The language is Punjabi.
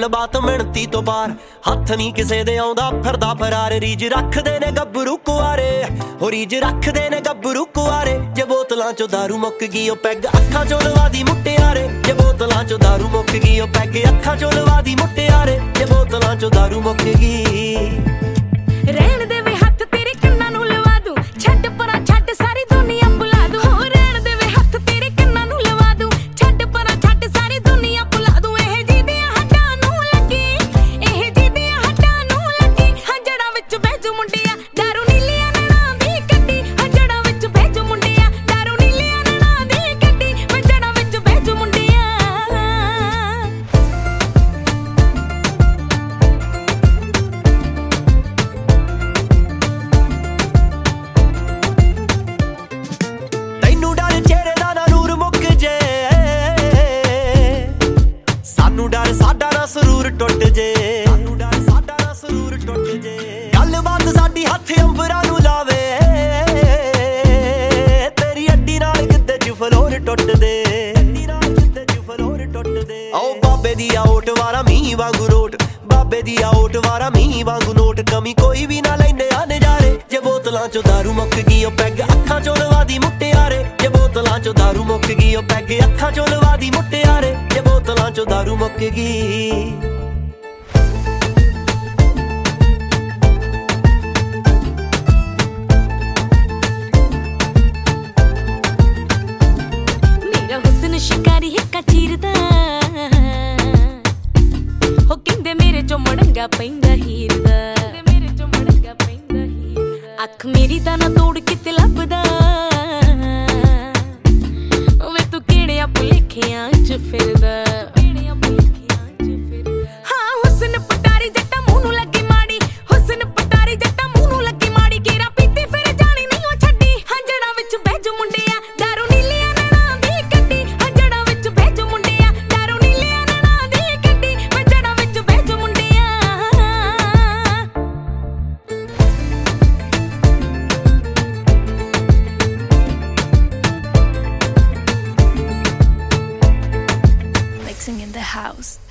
ਗੱਲਬਾਤ ਮਿਹਨਤੀ ਤੋਂ ਬਾਹਰ ਹੱਥ ਨਹੀਂ ਕਿਸੇ ਦੇ ਆਉਂਦਾ ਫਿਰਦਾ ਫਰਾਰ ਰੀਜ ਰੱਖਦੇ ਨੇ ਗੱਭਰੂ ਕੁਆਰੇ ਹੋ ਰੀਜ ਰੱਖਦੇ ਨੇ ਗੱਭਰੂ ਕੁਆਰੇ ਜੇ ਬੋਤਲਾਂ ਚੋਂ ਦਾਰੂ ਮੁੱਕ ਗਈ ਉਹ ਪੈਗ ਅੱਖਾਂ ਚੋਂ ਲਵਾ ਦੀ ਮੁਟਿਆਰੇ ਜੇ ਬੋਤਲਾਂ ਚੋਂ ਦਾਰੂ ਮੁੱਕ ਗਈ ਉਹ ਪੈਗ ਅੱਖਾਂ ਚੋਂ ਲਵਾ ਦੀ ਮੁਟਿਆਰੇ ਜੇ ਬੋਤਲਾਂ ਚੋਂ ਦਾਰੂ ਮੁੱਕ ਗਈ ਰਹਿਣ ਦੇ ਵੇ ਹੱਥ ਤੇਰੇ ਕੰਨਾਂ ਨੂੰ ਲਵਾ ਦੂੰ ਛੱਡ ਪਰਾਂ ਛੱਡ ਸਾਰੀ ਦੁਨੀਆ ਭੁਲਾ ਦੂੰ ਹੋ ਰਹਿਣ ਦੇ ਵੇ ਹੱਥ ਤੇਰੇ ਕੰਨਾਂ ਨੂੰ ਲਵਾ ਦੂੰ ਛੱਡ ਪਰਾਂ ਛੱਡ ਸਾਰੀ ਦੁਨੀਆ ਭੁਲਾ ਦੂੰ ਇਹ ਜਿਹਦੀਆਂ ਹੱਡਾਂ ਨੂੰ ਲੱਗੀ ਇਹ ਜਿਹਦੀਆਂ ਹੱਡਾਂ ਨੂੰ ਲੱਗੀ ਹੰਜੜਾਂ ਵਿੱਚ ਬਹਿਜੂ ਮੁੰਡਿਆ ਦਾਰੂ ਨੀਲੀਆਂ ਨੈਣਾਂ ਦੀ ਕੱਢੀ ਹੰਜੜਾਂ ਵਿੱਚ ਬਹਿਜੂ ਮੁੰਡਿਆ ਦਾਰੂ ਨੀਲੀਆਂ ਨੈਣਾਂ ਦੀ ਕੱਢੀ ਹੰਜੜਾਂ ਵਿੱਚ ਬਹਿਜੂ ਮੁੰਡਿਆ ਸਾਡਾ ਨਾ ਸਰੂਰ ਟੁੱਟ ਜੇ ਸਾਡਾ ਨਾ ਸਰੂਰ ਟੁੱਟ ਜੇ ਗੱਲਬਾਤ ਸਾਡੀ ਹੱਥ ਅੰਬਰਾਂ ਨੂੰ ਲਾਵੇ ਤੇਰੀ ਅੱਡੀ ਨਾਲ ਕਿੱਦੇ ਚ ਫਲੋਰ ਟੁੱਟਦੇ ਅੱਡੀ ਨਾਲ ਕਿੱਦੇ ਚ ਫਲੋਰ ਟੁੱਟਦੇ ਆਓ ਬਾਬੇ ਦੀ ਓਟ ਵਾਰਾ ਮੀਂਹ ਵਾਂਗੂ ਰੋਟ ਬਾਬੇ ਦੀ ਓਟ ਵਾਰਾ ਮੀਂਹ ਵਾਂਗੂ ਨੋਟ ਕਮੀ ਕੋਈ ਵੀ ਨਾ ਲੈਂਦੇ ਆ ਨਜ਼ਾਰੇ ਜੇ ਬੋਤਲਾਂ ਚੋਂ ਦਾਰੂ ਮੁੱਕ ਗਈ ਉਹ ਪੈਗ ਅੱਖਾਂ ਚੋਂ ਲਵਾ ਦੀ ਮੁਟਿਆਰੇ ਜੇ ਬੋਤਲਾਂ ਚੋਂ ਦਾਰੂ ਮੁੱਕ ਗਈ ਉਹ ਪੈਗ ਅੱਖਾਂ ਚੋਂ ਲਵਾ ਦੀ ਮੁਟਿਆਰੇ ਜੇ ਬੋਤਲਾਂ ਚੋਂ ਦਾਰੂ ਮੁੱਕ ਗਈ ਮੇਰਾ ਹੁਸਨ ਸ਼ਿਕਾਰੀ ਹਿੱਕਾ ਚੀਰਦਾ ਹੋ ਕਹਿੰਦੇ ਮੇਰੇ ਚੋਂ ਮੜੰਗਾ ਪੈਂਦਾ ਹੀਰ ਦਾ ਮੇਰੇ ਚੋਂ ਮੜੰਗਾ ਪੈਂਦਾ ਹੀਰ ਦਾ ਅੱਖ ਮੇਰੀ ਤਾਂ ਨਾ ਤੋੜ ਕਿਤੇ ਲੱਭਦਾ ਵੇ ਤੂੰ ਕਿਹੜਿਆਂ ਭੁਲੇਖਿਆਂ ਚ ਫਿਰਦਾ ਹਾਂ ਹੁਸਨ ਪਟਾਰੀ ਜੱਟਾਂ ਮੂੰਹ ਨੂੰ ਲੱਗੀ ਮਾੜੀ ਹੁਸਨ ਪਟਾਰੀ ਜੱਟਾਂ ਮੂੰਹ ਨੂੰ ਲੱਗੀ ਮਾੜੀ ਗੇਰਾ ਪੀਤੀ ਫਿਰ ਜਾਣੀ ਨਹੀਂ ਉਹ ਛੱਡੀ ਹੰਜੜਾਂ ਵਿੱਚ ਬਹਿਜੂ ਮੁੰਡਿਆ ਦਾਰੂ ਨੀਲੀਆਂ ਨੈਣਾਂ ਦੀ ਕੱਢੀ ਹੰਜੜਾਂ ਵਿੱਚ ਬਹਿਜੂ ਮੁੰਡਿਆ ਦਾਰੂ ਨੀਲੀਆਂ ਨੈਣਾਂ ਦੀ ਕੱਢੀ ਹੰਜੜਾਂ ਵਿੱਚ ਬਹਿਜੂ ਮੁੰਡਿਆ Mixing in the house.